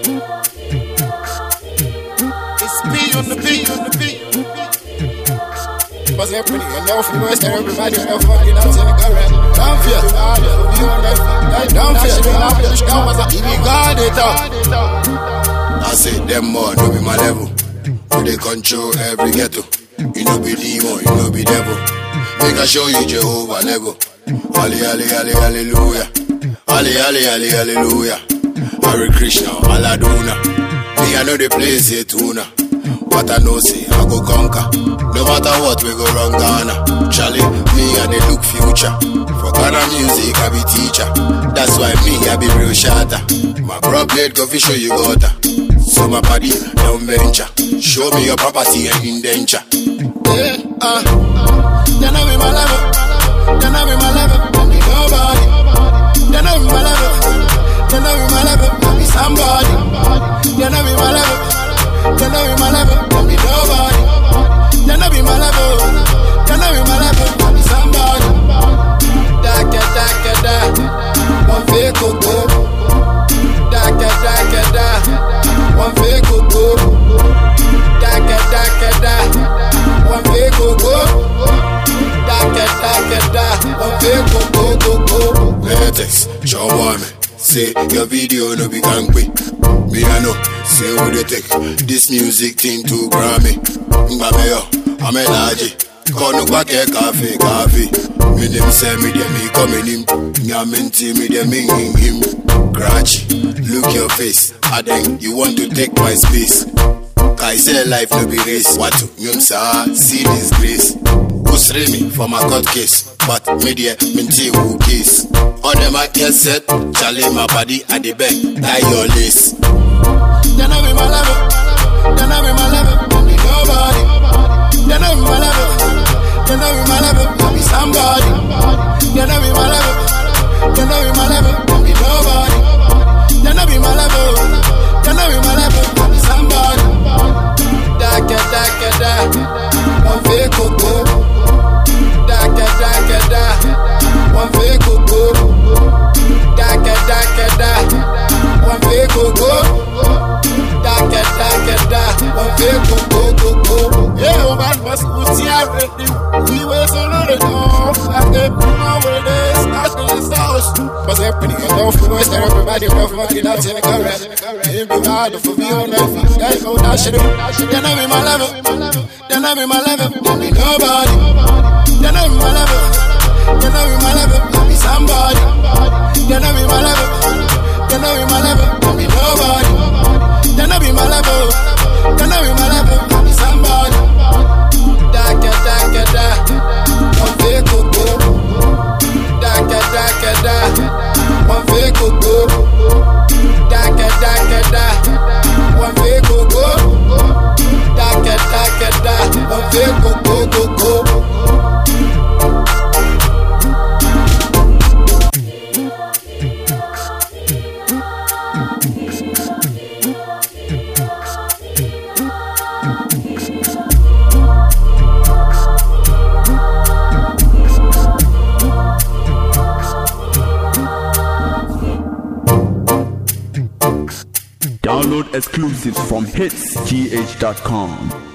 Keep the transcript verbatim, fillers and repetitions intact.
It's B on the beat, on the beat. What's happening? I know from West everybody know fucking out in the garage. Don't fear, you on that feet. Don't fear, don't was a T V guard it up. I say them more, no be my level. They control every ghetto. You know be demon, you know be devil. Make I show you Jehovah Lego. Ali, ali, ali, hallelujah. Ali, ali, ali, hallelujah. Hare Krishna, Aladuna. Me, I know the place here tuna. What I know say, I go conquer. No matter what, we go run Ghana. Charlie, me, I they look future. For Ghana music, I be teacher. That's why me, I be real shatter. My bro blade go fi show you got her. So my body, don't venture. Show me your property and indenture. Yeah, uh, you know me my level. You know me my level. Me nobody. You know me my level. You know me my level. Me somebody. You know me my level. You know me my level. Me nobody. You know me my level. You know me my level. Me somebody. Daka daka da. One fake go. Daka daka da. One fake go. Daka daka da. One fake go. Daka daka da. One fake go go go. Latex, show me. Say your video no be gangway. Me I know. Say who they take this music thing to Grammy. Mbabe yo, I'm a large. Kono kwa ke cafe cafe. Me them say me dem me coming him. Nyamenti me dem him him. Scratch, look your face. I think you want to take my space. I say life no be race. What to you say? See this grace. Usre me for my court case, but media minty who case. On them I get set. Charlie my body at the back. Tie your lace. You know me my level. You know me my level. Me nobody. You know me my level. You know me my level. Me somebody. You know me my level. You know me my level. Me nobody. You know me my level. You know me my level. Me somebody. Daka daka da. One fake go. Daka daka da. One fake go. Daka daka da. One fake go. Daka daka da. One fake go go go. Yeah, man, what's what's here? We were so loaded off. I can't know where this starts in the sauce. What's happening? I know from West everybody know fucking out in the garage. It be hard for me on my feet. Guys go that shit. You know me my level. You know me my level. You me nobody. You know me my level. You know me my level. You me somebody. You know me my level. You know me my level. You me nobody. You know me my level. You know me my level. You me somebody. Daka daka da. One fake go. Daka daka da. One fake go. Daka daka da. One fake go. Daka daka da. One fake go go go. Download exclusives from hits g h dot com.